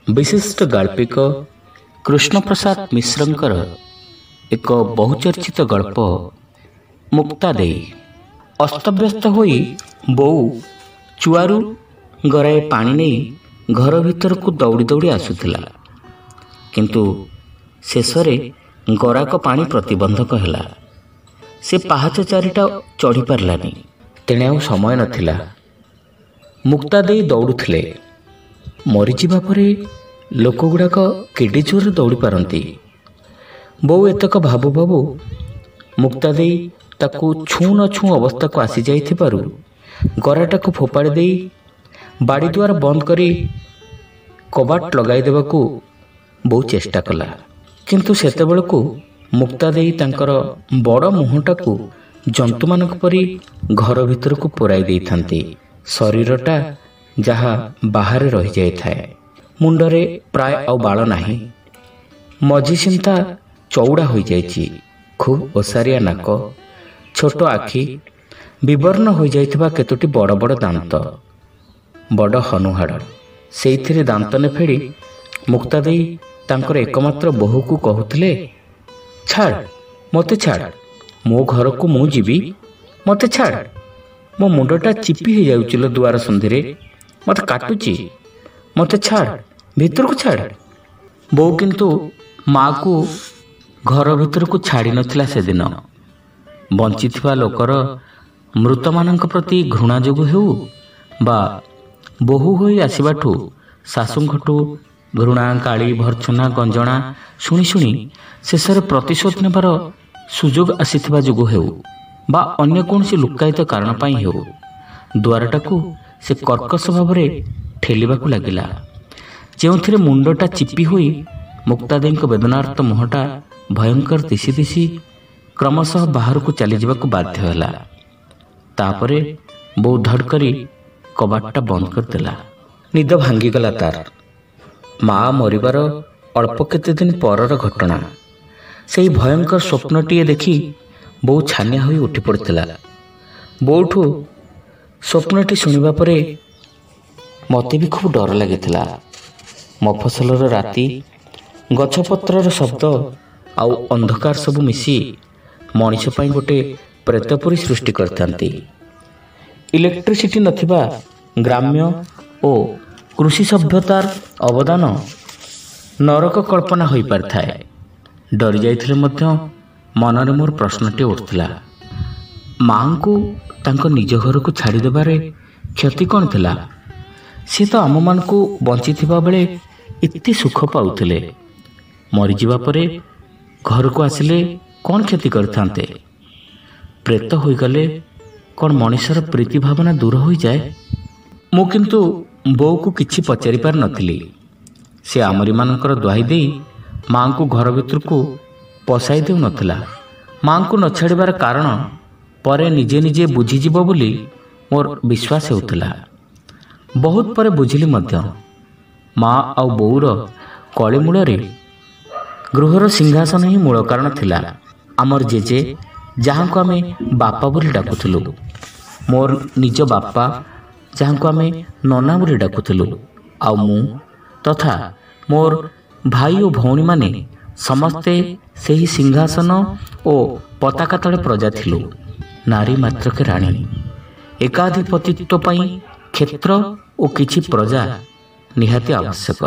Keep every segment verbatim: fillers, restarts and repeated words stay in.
विशिष्ट गाल्पिक कृष्णप्रसाद मिश्रंकर एक बहुचर्चित गल्प मुक्तादेई। अस्तव्यस्त होई बोऊ चुआरू गराए पानी नहीं घर भीतर को दौड़ी दौड़ी आसुथिला, किंतु शेषरे गराक पानी प्रतिबंधक हैला। से पाहाच चारिटा चढ़ी पारलानी, तेणे आउ समय नथिला। मुक्तादेई दौड़ुथिले। मरीजिबा परे लोक गुड़ाक केडे जोर दौड़ी पारती। बोऊ एतक भाबु भाबु मुक्तादेई ताकू छू न छू अवस्था को आसी जाइथिबारु गराटाकू फोपाड़ी दे बाड़ी द्वार बंद करी कबाट लगाई देबाकू बोऊ चेष्टा कला, किंतु सेतेबेलकू मुक्तादेई तांकर बड़ मुहटाकू जंतु मानक परी घर भीतर को पुराई देइथांती। शरीरटा जहा बाहर रही जाए थाए, मुंडरे प्राय आउ बाल नाही, मझी सिंता चौड़ा हो जाइछि। खूब ओसारिया नाक, छोट आखि, विवर्ण हो जाइथिबा केतोटी बड़ बड़ दांत, बड़ हनुहाड़। सेइथिरे दांत ने फेड़ी मुक्तादेई तांकर एकमात्र बोहू को कहूथिले, छाड़ मते छाड़, मो घर को मु जीवी, मते छाड़। मो मुंडटा चिपी हो जाउचिलो दुआर संधिरे, मते काटुची, मते छाड़, भीतर को छाड़। बोऊ किंतु माँ को घर भीतर को छाड़ी नथिला। से दिन बंचिथिबा लोकर मृत मानक प्रति घृणा जोगु हेउ बा बोहू होई आसिबाठू शाशुंठू घृणा काली भर्छना गंजणा शुणी शुणी शेषर प्रतिशोध नेबार सुजोग आसीथिबा जोगु हेउ बा अन्य कौनसी लुक्कायित कारण पाई हेउ, द्वारटाकू से कर्कश भावरे ठेलिबाकू लागिला, जेउथिरे मुंडटा चिपी होई मुक्तादेईଙ୍କ वेदनार्त मुहटा भयंकर दिशी दिशी क्रमशः बाहर को चली जावाकू बाध्य होला। तापरे बोऊ धड़ करी कबाटटा बंद करदेला। निद भांगीगला तार। माँ मरिबार अल्प केते दिन परर घटना। सेही भयंकर स्वप्नटीए देखी बोऊ छानिया होई उठी पड़िथिला। बोऊठू स्वप्नटी शुणिबा परे मते भी खूब डर लागिथिला। मफसलर राति, गछपत्रर शब्द आउ अंधकार सबू मिसी मनीष पाई गोटे प्रेतपुरी सृष्टि करथांती। इलेक्ट्रिसिटी नथिबा ग्राम्य ओ कृषि सभ्यतार अवदान नरक कल्पना होई पारथाए। डरी जाइथिले मध्य मनरे मोर प्रश्नटी उठथिला, माँ को तांको निज घर को छाड़ी देबारे क्षति कौन थिला? सी तो आम मान को बंची थिबा बेले इत्ती सुख पाउथिले, मरीजिबा परे घर को आसिले कौन क्षति करथांते? प्रेत होई गले कौन मनीषर प्रीति भावना दूर हो जाए? मु किंतु बोऊ को किछि पचारि पार नथिली। से आमरी मानकर दुहाई देई माँ को घर भीतर को पसाई देउ नथिला। माँ को न छाड़िबार कारण परे निजे निजे बुझीजिब बोली मोर विश्वास हेउथिला। बहुत परे बुझिली मध्य माँ आउ बोऊर कली मूलरे गृहर सिंहासन ही मूल कारण थिला। आमर जेजे जहाँ को आमे बापा बोली डाकुथिलु, मोर निज बापा जहाँ को आमे नना बोली डाकुथिलु, आउ मु तथा मोर भाई और भौणी माने समस्ते सेही सिंहासन ओ पताका तले प्रजा थिलु। नारी मात्र के राणी। एकाधिपतित्व पाई क्षेत्र ओ किछि प्रजा निहाती आवश्यक।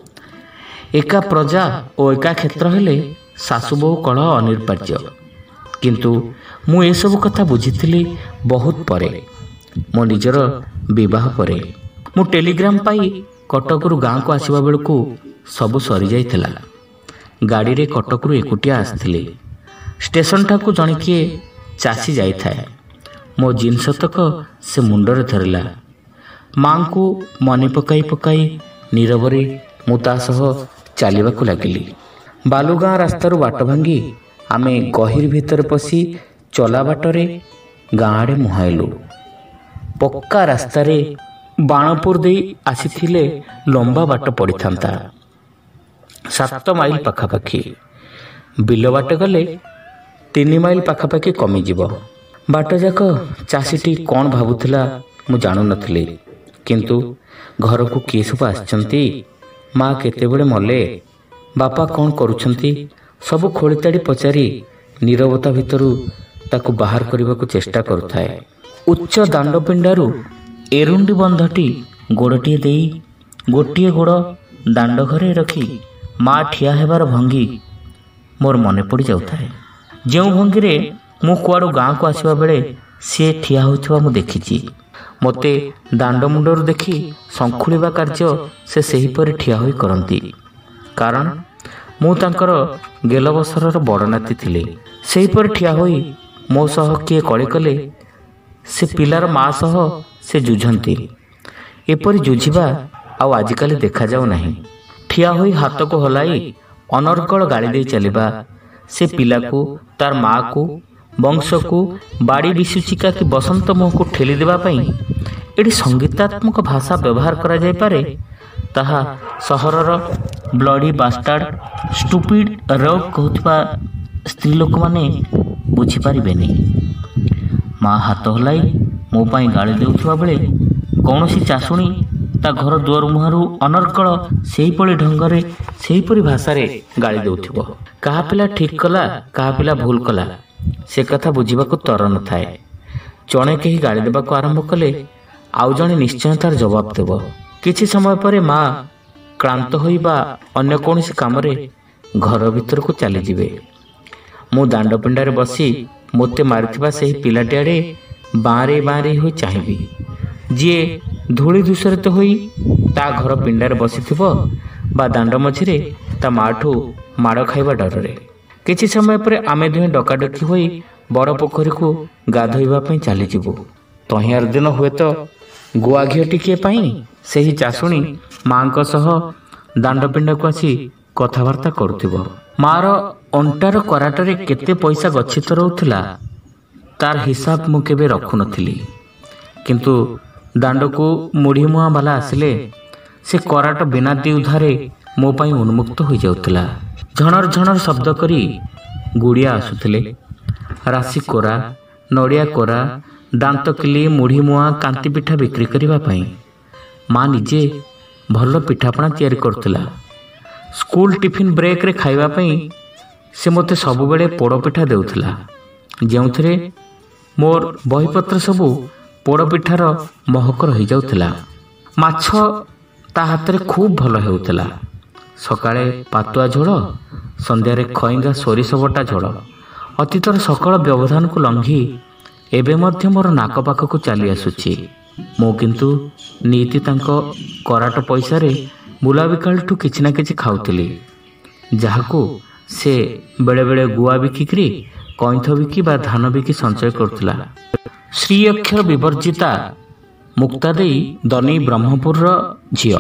एका प्रजा ओ एका क्षेत्र हेले सासु बहु कलह अनिर्बार्य। किंतु मु ए सब कथा बुझिथिली बहुत परे, मो निजर विवाह परे। मु टेलीग्राम पाई कटकरू गाँ को आसीबा बेलकू सबु सरी जाइथिला। गाड़ी रे कटकरू एकुटिया आसथिली। स्टेशन ठाकू जणे किए चासी जाई थाए। मो जिनस तक से मुंडरे धरिला। माँ को मने पकाई पकाई नीरवरे मुता सह चलिबाकू लागिली। बालुगाँ रास्तारू बाट भांगी आमे गहिर भीतर पसी चला बाटरे गाँ आड़े मुहाइलु। पक्का रास्तारे बाणपुर दे आसीथिले लंबा बाट पड़िथांता, सात माइल पाखापाखि। बिल बाट गले तीन माइल पाखापाखि कमिजिब। बाट जाक चाषीटी कौन भावुथिला मु जानु नथिली, किंतु घर को किए सब आछंती ମା କେତେବେଳେ ମଲେ, ବାପା କ'ଣ କରୁଛନ୍ତି, ସବୁ ଖୋଳିତାଡ଼ି ପଚାରି ନୀରବତା ଭିତରୁ ତାକୁ ବାହାର କରିବାକୁ ଚେଷ୍ଟା କରୁଥାଏ। ଉଚ୍ଚ ଦାଣ୍ଡପିଣ୍ଡାରୁ ଏରୁଣ୍ଡି ବନ୍ଧଟି ଗୋଡ଼ଟିଏ ଦେଇ ଗୋଟିଏ ଗୋଡ଼ ଦାଣ୍ଡ ଘରେ ରଖି ମା ଠିଆ ହେବାର ଭଙ୍ଗୀ ମୋର ମନେ ପଡ଼ିଯାଉଥାଏ। ଯେଉଁ ଭଙ୍ଗୀରେ ମୁଁ କୁଆଡ଼ୁ ଗାଁକୁ ଆସିବା ବେଳେ ସିଏ ଠିଆ ହୋଇଥିବା ମୁଁ ଦେଖିଛି। ମୋତେ ଦାଣ୍ଡ ମୁଣ୍ଡରୁ ଦେଖି ଶଙ୍ଖୁଳିବା କାର୍ଯ୍ୟ ସେ ସେହିପରି ଠିଆ ହୋଇ କରନ୍ତି। କାରଣ ମୁଁ ତାଙ୍କର ଗେଲବସରର ବଡ଼ ନାତି ଥିଲି। ସେହିପରି ଠିଆ ହୋଇ ମୋ ସହ କିଏ କଳି କଲେ ସେ ପିଲାର ମା ସହ ସେ ଯୁଝନ୍ତି। ଏପରି ଯୁଝିବା ଆଉ ଆଜିକାଲି ଦେଖାଯାଉ ନାହିଁ। ଠିଆ ହୋଇ ହାତକୁ ହଲାଇ ଅନର୍ଗଳ ଗାଳି ଦେଇ ଚାଲିବା, ସେ ପିଲାକୁ, ତାର ମାଆକୁ, ବଂଶକୁ ବାଡ଼ି ବିଶୁଚିକା କି ବସନ୍ତ ମୁହଁକୁ ଠେଲି ଦେବା ପାଇଁ ଏଠି ସଙ୍ଗୀତାତ୍ମକ ଭାଷା ବ୍ୟବହାର କରାଯାଇପାରେ, ତାହା ସହରର ବ୍ଲଡ଼ି ବାଷ୍ଟାର୍ଡ ଷ୍ଟୁପିଡ୍ ରଗ୍ କହୁଥିବା ସ୍ତ୍ରୀ ଲୋକମାନେ ବୁଝିପାରିବେନି। ମା ହାତ ହଲାଇ ମୋ ପାଇଁ ଗାଳି ଦେଉଥିବା ବେଳେ କୌଣସି ଚାଷୁଣୀ ତା ଘର ଦୁଆର ମୁହଁରୁ ଅନର୍ଗଳ ସେହିପରି ଢଙ୍ଗରେ ସେହିପରି ଭାଷାରେ ଗାଳି ଦେଉଥିବ। କାହା ପିଲା ଠିକ୍ କଲା, କାହା ପିଲା ଭୁଲ କଲା, ସେ କଥା ବୁଝିବାକୁ ତର ନଥାଏ। ଜଣେ କେହି ଗାଳି ଦେବାକୁ ଆରମ୍ଭ କଲେ ଆଉ ଜଣେ ନିଶ୍ଚୟ ତାର ଜବାବ ଦେବ। କିଛି ସମୟ ପରେ ମା କ୍ଳାନ୍ତ ହୋଇ ବା ଅନ୍ୟ କୌଣସି କାମରେ ଘର ଭିତରକୁ ଚାଲିଯିବେ। ମୁଁ ଦାଣ୍ଡପିଣ୍ଡାରେ ବସି ମୋତେ ମାରିଥିବା ସେହି ପିଲାଟି ଆଡ଼େ ବାଁରେ ବାଁରେ ହୋଇ ଚାହିଁବି, ଯିଏ ଧୂଳି ଧୂସରିତ ହୋଇ ତା ଘର ପିଣ୍ଡାରେ ବସିଥିବ ବା ଦାଣ୍ଡ ମଝିରେ ତା ମାଠୁ ମାଡ଼ ଖାଇବା ଡରରେ। କିଛି ସମୟ ପରେ ଆମେ ଦୁହେଁ ଡକାଡକି ହୋଇ ବଡ଼ ପୋଖରୀକୁ ଗାଧୋଇବା ପାଇଁ ଚାଲିଯିବୁ। ତହିଁଆର ଦିନ ହୁଏତ ଗୁଆ ଘିଅ ଟିକିଏ ପାଇଁ ସେହି ଚାଷୁଣୀ ମାଙ୍କ ସହ ଦାଣ୍ଡପିଣ୍ଡାକୁ ଆସି କଥାବାର୍ତ୍ତା କରୁଥିବ। ମାର ଅଣ୍ଟାର କରାଟରେ କେତେ ପଇସା ଗଚ୍ଛିତ ରହୁଥିଲା ତାର ହିସାବ ମୁଁ କେବେ ରଖୁନଥିଲି। କିନ୍ତୁ ଦାଣ୍ଡକୁ ମୁଢ଼ିମୁହାଁ ବାଲା ଆସିଲେ ସେ କରାଟ ବିନା ଦ୍ୱିଧାରେ ମୋ ପାଇଁ ଉନ୍ମୁକ୍ତ ହୋଇଯାଉଥିଲା। ଝଣର ଝଣର ଶବ୍ଦ କରି ଗୁଡ଼ିଆ ଆସୁଥିଲେ। ରାଶି କୋରା, ନଡ଼ିଆ କୋରା, ଦାନ୍ତକିଲି, ମୁଢ଼ିମୁହାଁ, କାନ୍ତି ପିଠା ବିକ୍ରି କରିବା ପାଇଁ। ମା ନିଜେ ଭଲ ପିଠାପଣା ତିଆରି କରୁଥିଲା। ସ୍କୁଲ ଟିଫିନ୍ ବ୍ରେକ୍ରେ ଖାଇବା ପାଇଁ ସେ ମୋତେ ସବୁବେଳେ ପୋଡ଼ପିଠା ଦେଉଥିଲା, ଯେଉଁଥିରେ ମୋର ବହିପତ୍ର ସବୁ ପୋଡ଼ପିଠାର ମହକ ରହିଯାଉଥିଲା। ମାଛ ତା ହାତରେ ଖୁବ୍ ଭଲ ହେଉଥିଲା। ସକାଳେ ପାତୁଆ ଝୋଳ, ସନ୍ଧ୍ୟାରେ ଖଇଙ୍ଗା ସୋରିଷ ବଟା ଝୋଳ। ଅତୀତର ସକଳ ବ୍ୟବଧାନକୁ ଲଙ୍ଘି ଏବେ ମଧ୍ୟ ମୋର ନାକ ପାଖକୁ ଚାଲି ଆସୁଛି। ମୁଁ କିନ୍ତୁ ନିଇତି ତାଙ୍କ କରାଟ ପଇସାରେ ବୁଲାବିକାଳିଠୁ କିଛି ନା କିଛି ଖାଉଥିଲି, ଯାହାକୁ ସେ ବେଳେବେଳେ ଗୁଆ ବିକିକିରି, କଇଁଥ ବିକି ବା ଧାନ ବିକି ସଞ୍ଚୟ କରୁଥିଲା। ଶ୍ରୀ ଅକ୍ଷର ବିବର୍ଜିତା ମୁକ୍ତା ଦେଇ ଦନି ବ୍ରହ୍ମପୁରର ଝିଅ।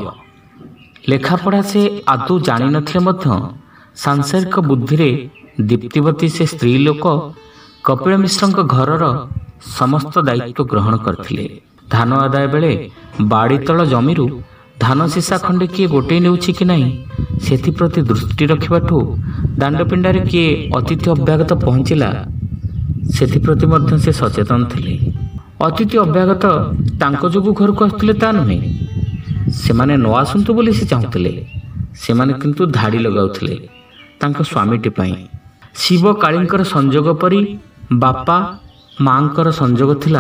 ଲେଖାପଢ଼ା ସେ ଆଦୌ ଜାଣିନଥିଲେ ମଧ୍ୟ ସାଂସାରିକ ବୁଦ୍ଧିରେ ଦୀପ୍ତିବତୀ ସେ ସ୍ତ୍ରୀ ଲୋକ କପିଳ ମିଶ୍ରଙ୍କ ଘରର ସମସ୍ତ ଦାୟିତ୍ୱ ଗ୍ରହଣ କରିଥିଲେ। ଧାନ ଆଦାୟ ବେଳେ ବାଡ଼ିତଳ ଜମିରୁ ଧାନ ସିସା ଖଣ୍ଡେ କିଏ ଗୋଟେଇ ନେଉଛି କି ନାହିଁ ସେଥିପ୍ରତି ଦୃଷ୍ଟି ରଖିବାଠୁ ଦାଣ୍ଡପିଣ୍ଡାରେ କିଏ ଅତିଥି ଅଭ୍ୟାଗତ ପହଞ୍ଚିଲା ସେଥିପ୍ରତି ମଧ୍ୟ ସେ ସଚେତନ ଥିଲେ। ଅତିଥି ଅଭ୍ୟାଗତ ତାଙ୍କ ଯୋଗୁଁ ଘରକୁ ଆସୁଥିଲେ ତା ନୁହେଁ, ସେମାନେ ନ ଆସନ୍ତୁ ବୋଲି ସେ ଚାହୁଁଥିଲେ। ସେମାନେ କିନ୍ତୁ ଧାଡ଼ି ଲଗାଉଥିଲେ ତାଙ୍କ ସ୍ୱାମୀଟି ପାଇଁ। ଶିବ କାଳୀଙ୍କର ସଂଯୋଗ ପରି ବାପା ମାଙ୍କର ସଂଯୋଗ ଥିଲା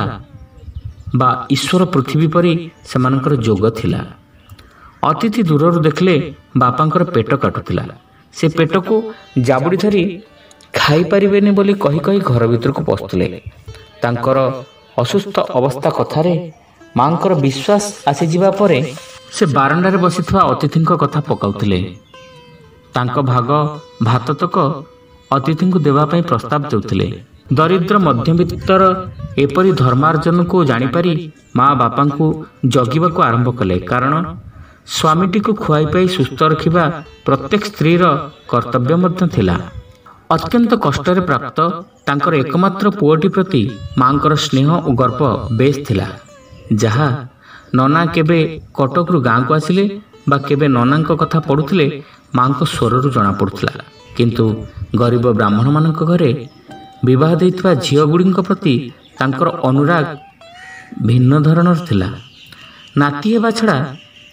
ବା ଈଶ୍ୱର ପୃଥିବୀ ପରି ସେମାନଙ୍କର ଯୋଗ ଥିଲା। ଅତିଥି ଦୂରରୁ ଦେଖିଲେ ବାପାଙ୍କର ପେଟ କାଟୁଥିଲା। ସେ ପେଟକୁ ଜାବୁଡ଼ି ଧରି ଖାଇପାରିବେନି ବୋଲି କହି କହି ଘର ଭିତରକୁ ପଶୁଥିଲେ। ତାଙ୍କର ଅସୁସ୍ଥ ଅବସ୍ଥା କଥାରେ ମାଙ୍କର ବିଶ୍ୱାସ ଆସିଯିବା ପରେ ସେ ବାରଣ୍ଡାରେ ବସିଥିବା ଅତିଥିଙ୍କ କଥା ପକାଉଥିଲେ। ତାଙ୍କ ଭାଗ ଭାତ ତକ ଅତିଥିଙ୍କୁ ଦେବା ପାଇଁ ପ୍ରସ୍ତାବ ଦେଉଥିଲେ। ଦରିଦ୍ର ମଧ୍ୟବିତ୍ତର ଏପରି ଧର୍ମାର୍ଜନକୁ ଜାଣିପାରି ମା ବାପାଙ୍କୁ ଜଗିବାକୁ ଆରମ୍ଭ କଲେ। କାରଣ ସ୍ୱାମୀଟିକୁ ଖୁଆଇ ପାଇ ସୁସ୍ଥ ରଖିବା ପ୍ରତ୍ୟେକ ସ୍ତ୍ରୀର କର୍ତ୍ତବ୍ୟ ମଧ୍ୟ ଥିଲା। ଅତ୍ୟନ୍ତ କଷ୍ଟରେ ପ୍ରାପ୍ତ ତାଙ୍କର ଏକମାତ୍ର ପୁଅଟି ପ୍ରତି ମାଙ୍କର ସ୍ନେହ ଓ ଗର୍ବ ବେଶ୍ ଥିଲା, ଯାହା ନନା କେବେ କଟକରୁ ଗାଁକୁ ଆସିଲେ ବା କେବେ ନନାଙ୍କ କଥା ପଢ଼ୁଥିଲେ ମାଙ୍କ ସ୍ୱରରୁ ଜଣାପଡ଼ୁଥିଲା। କିନ୍ତୁ ଗରିବ ବ୍ରାହ୍ମଣମାନଙ୍କ ଘରେ ବିବାହ ଦେଇଥିବା ଝିଅଗୁଡ଼ିଙ୍କ ପ୍ରତି ତାଙ୍କର ଅନୁରାଗ ଭିନ୍ନ ଧରଣର ଥିଲା। ନାତି ହେବା ଛଡ଼ା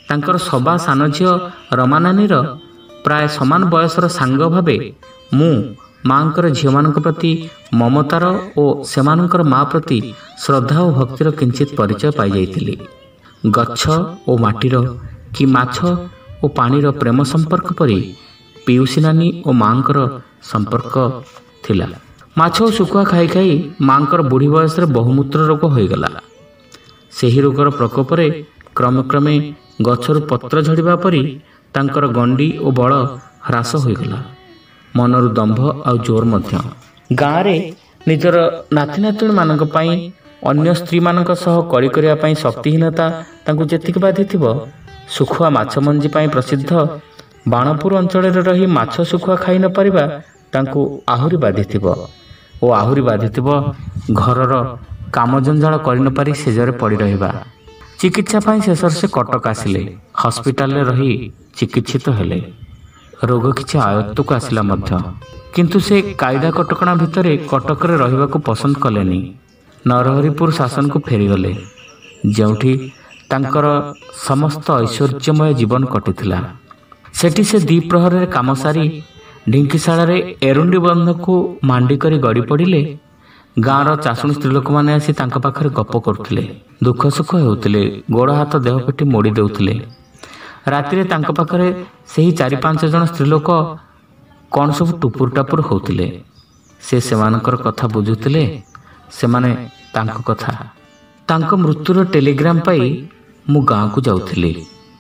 ତାଙ୍କର ସବା ସାନ ଝିଅ ରମାନାନୀର ପ୍ରାୟ ସମାନ ବୟସର ସାଙ୍ଗ ଭାବେ ମୁଁ ମାଙ୍କର ଝିଅମାନଙ୍କ ପ୍ରତି ମମତାର ଓ ସେମାନଙ୍କର ମା ପ୍ରତି ଶ୍ରଦ୍ଧା ଓ ଭକ୍ତିର କିଞ୍ଚିତ ପରିଚୟ ପାଇଯାଇଥିଲି। ଗଛ ଓ ମାଟିର କି ମାଛ ଓ ପାଣିର ପ୍ରେମ ସମ୍ପର୍କ ପରି ପିଉସୀ ନାନୀ ଓ ମାଙ୍କର ସମ୍ପର୍କ ଥିଲା। ମାଛ ଓ ଶୁଖୁଆ ଖାଇ ଖାଇ ମାଙ୍କର ବୁଢ଼ୀ ବୟସରେ ବହୁମୂତ୍ର ରୋଗ ହୋଇଗଲା। ସେହି ରୋଗର ପ୍ରକୋପରେ କ୍ରମେ କ୍ରମେ ଗଛରୁ ପତ୍ର ଝଡ଼ିବା ପରି ତାଙ୍କର ଗଣ୍ଡି ଓ ବଳ ହ୍ରାସ ହୋଇଗଲା। ମନରୁ ଦମ୍ଭ ଆଉ ଜୋର ମଧ୍ୟ। ଗାଁରେ ନିଜର ନାତି ନାତୁଣୀମାନଙ୍କ ପାଇଁ ଅନ୍ୟ ସ୍ତ୍ରୀମାନଙ୍କ ସହ କଳି କରିବା ପାଇଁ ଶକ୍ତିହୀନତା ତାଙ୍କୁ ଯେତିକି ବାଧିଥିବ, ଶୁଖୁଆ ମାଛ ମଞ୍ଜି ପାଇଁ ପ୍ରସିଦ୍ଧ ବାଣପୁର ଅଞ୍ଚଳରେ ରହି ମାଛ ଶୁଖୁଆ ଖାଇ ନ ପାରିବା ତାଙ୍କୁ ଆହୁରି ବାଧିଥିବ ଓ ଆହୁରି ବାଧିଥିବ ଘରର କାମ ଜଞ୍ଜାଳ କରିନପାରି ଶେଯରେ ପଡ଼ି ରହିବା। ଚିକିତ୍ସା ପାଇଁ ଶେଷରେ ସେ କଟକ ଆସିଲେ। ହସ୍ପିଟାଲରେ ରହି ଚିକିତ୍ସିତ ହେଲେ। ରୋଗ କିଛି ଆୟତ୍ତକୁ ଆସିଲା ମଧ୍ୟ, କିନ୍ତୁ ସେ କାଇଦା କଟକଣା ଭିତରେ କଟକରେ ରହିବାକୁ ପସନ୍ଦ କଲେନି। ନରହରିପୁର ଶାସନକୁ ଫେରିଗଲେ, ଯେଉଁଠି ତାଙ୍କର ସମସ୍ତ ଐଶ୍ୱର୍ଯ୍ୟମୟ ଜୀବନ କଟିଥିଲା। ସେଠି ସେ ଦ୍ୱିପ୍ରହରରେ କାମ ସାରି ଢିଙ୍କିଶାଳାରେ ଏରୁଣ୍ଡି ବନ୍ଧକୁ ମାଣ୍ଡି କରି ଗଡ଼ି ପଡ଼ିଲେ। ଗାଁର ଚାଷୁଣୀ ସ୍ତ୍ରୀଲୋକମାନେ ଆସି ତାଙ୍କ ପାଖରେ ଗପ କରୁଥିଲେ, ଦୁଃଖ ସୁଖ ହେଉଥିଲେ, ଗୋଡ଼ ହାତ ଦେହ ପେଟି ମୋଡ଼ି ଦେଉଥିଲେ। ରାତିରେ ତାଙ୍କ ପାଖରେ ସେହି ଚାରି ପାଞ୍ଚ ଜଣ ସ୍ତ୍ରୀଲୋକ କ'ଣ ସବୁ ଟୁପୁର ଟାପୁର ହେଉଥିଲେ। ସେ ସେମାନଙ୍କର କଥା ବୁଝୁଥିଲେ, ସେମାନେ ତାଙ୍କ କଥା। ତାଙ୍କ ମୃତ୍ୟୁର ଟେଲିଗ୍ରାମ ପାଇ ମୁଁ ଗାଁକୁ ଯାଉଥିଲି।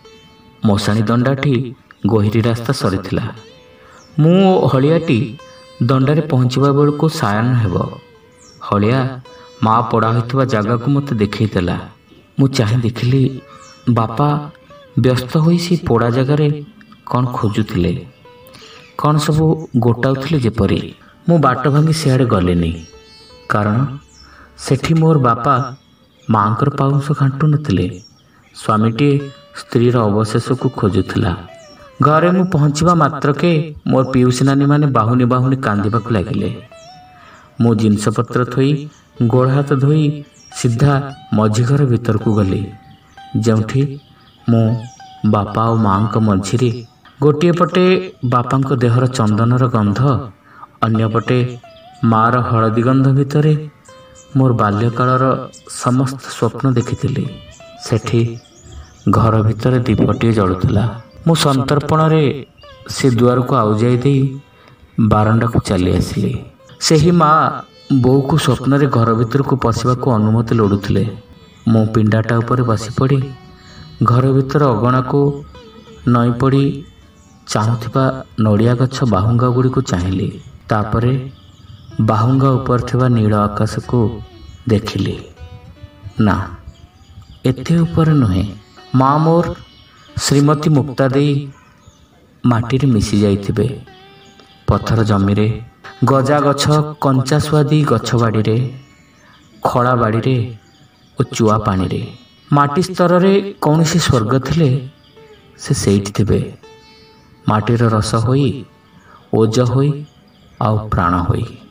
ମଶାଣି ଦଣ୍ଡାଠି ଗୋହିରୀ ରାସ୍ତା ସରିଥିଲା। ମୁଁ ଓ ହଳିଆଟି ଦଣ୍ଡାରେ ପହଞ୍ଚିବା ବେଳକୁ ସାୟନ ହେବ। ହଳିଆ ମା ପୋଡ଼ା ହୋଇଥିବା ଜାଗାକୁ ମୋତେ ଦେଖେଇଦେଲା। ମୁଁ ଚାହିଁ ଦେଖିଲି ବାପା ବ୍ୟସ୍ତ ହୋଇ ସେ ପୋଡ଼ା ଜାଗାରେ କ'ଣ ଖୋଜୁଥିଲେ, କ'ଣ ସବୁ ଗୋଟାଉଥିଲେ ଯେପରି। ମୁଁ ବାଟ ଭାଙ୍ଗି ସିଆଡ଼େ ଗଲିନି, କାରଣ ସେଠି ମୋର ବାପା ମାଙ୍କର ପାଉଁଶ ଘାଣ୍ଟୁ ନଥିଲେ। ସ୍ୱାମୀଟିଏ ସ୍ତ୍ରୀର ଅବଶେଷକୁ ଖୋଜୁଥିଲା। ଘରେ ମୁଁ ପହଞ୍ଚିବା ମାତ୍ରକେ ମୋର ପିଉସୀ ନାନୀମାନେ ବାହୁନି ବାହୁନି କାନ୍ଦିବାକୁ ଲାଗିଲେ। ମୁଁ ଜିନିଷପତ୍ର ଥୋଇ ଗୋଡ଼ ହାତ ଧୋଇ ସିଧା ମଝି ଘର ଭିତରକୁ ଗଲି, ଯେଉଁଠି ମୁଁ ବାପା ଓ ମାଙ୍କ ମଝିରେ ଗୋଟିଏ ପଟେ ବାପାଙ୍କ ଦେହର ଚନ୍ଦନର ଗନ୍ଧ, ଅନ୍ୟପଟେ ମାର ହଳଦୀ ଗନ୍ଧ ଭିତରେ ମୋର ବାଲ୍ୟକାଳର ସମସ୍ତ ସ୍ୱପ୍ନ ଦେଖିଥିଲି। ସେଠି ଘର ଭିତରେ ଦୀପଟିଏ ଜଳୁଥିଲା। ମୁଁ ସନ୍ତର୍ପଣରେ ସେ ଦୁଆରକୁ ଆଉଜାଇ ଦେଇ ବାରଣ୍ଡାକୁ ଚାଲି ଆସିଲି। ସେହି ମା ବୋଉକୁ ସ୍ୱପ୍ନରେ ଘର ଭିତରକୁ ପଶିବାକୁ ଅନୁମତି ଲୋଡ଼ୁଥିଲେ। ମୁଁ ପିଣ୍ଡାଟା ଉପରେ ବସିପଡ଼ି ଘର ଭିତର ଅଗଣାକୁ ନଈ ପଡ଼ି ଚାହୁଁଥିବା ନଡ଼ିଆ ଗଛ ବାହୁଙ୍ଗା ଗୁଡ଼ିକୁ ଚାହିଁଲି। ତାପରେ ବାହୁଙ୍ଗା ଉପରେ ଥିବା ନୀଳ ଆକାଶକୁ ଦେଖିଲି। ନା, ଏତେ ଉପରେ ନୁହେଁ। ମା ମୋର ଶ୍ରୀମତୀ ମୁକ୍ତା ଦେଇ ମାଟିରେ ମିଶି ଯାଇଥିବେ। ପଥର ଜମିରେ, ଗଜା ଗଛ, କଞ୍ଚା ସୁଆଦି ଗଛ ବାଡ଼ିରେ, ଖଳା ବାଡ଼ିରେ ଓ ଚୁଆ ପାଣିରେ। ମାଟି ସ୍ତରରେ କୌଣସି ସ୍ୱର୍ଗ ଥିଲେ ସେ ସେଇଠି ଥିବେ, ମାଟିର ରସ ହୋଇ, ଓଜ ହୋଇ ଆଉ ପ୍ରାଣ ହୋଇ।